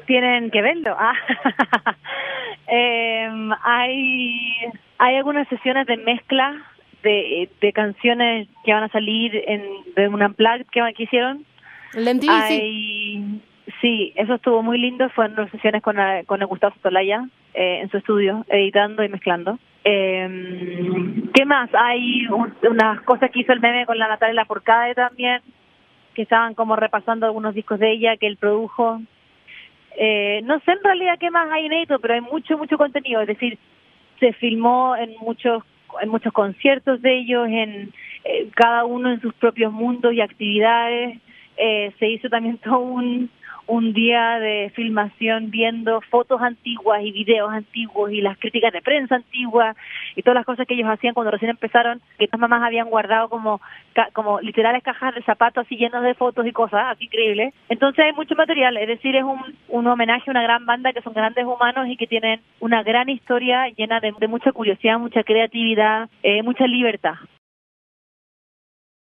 Tienen que verlo. Hay algunas sesiones de mezcla de canciones que van a salir de un unplugged que hicieron. El MTV, sí. Sí, eso estuvo muy lindo. Fueron sesiones con el Gustavo Santolaya en su estudio, editando y mezclando. ¿Qué más? Hay unas cosas que hizo el meme con la Natalia Lafourcade también, que estaban como repasando algunos discos de ella que él produjo. No sé en realidad qué más hay inédito, pero hay mucho contenido. Es decir, se filmó en muchos conciertos de ellos, cada uno en sus propios mundos y actividades. Se hizo también todo un día de filmación viendo fotos antiguas y videos antiguos y las críticas de prensa antiguas y todas las cosas que ellos hacían cuando recién empezaron, que estas mamás habían guardado como literales cajas de zapatos así llenos de fotos y cosas así increíbles. Entonces hay mucho material, es decir, es un homenaje a una gran banda que son grandes humanos y que tienen una gran historia llena de mucha curiosidad, mucha creatividad, mucha libertad.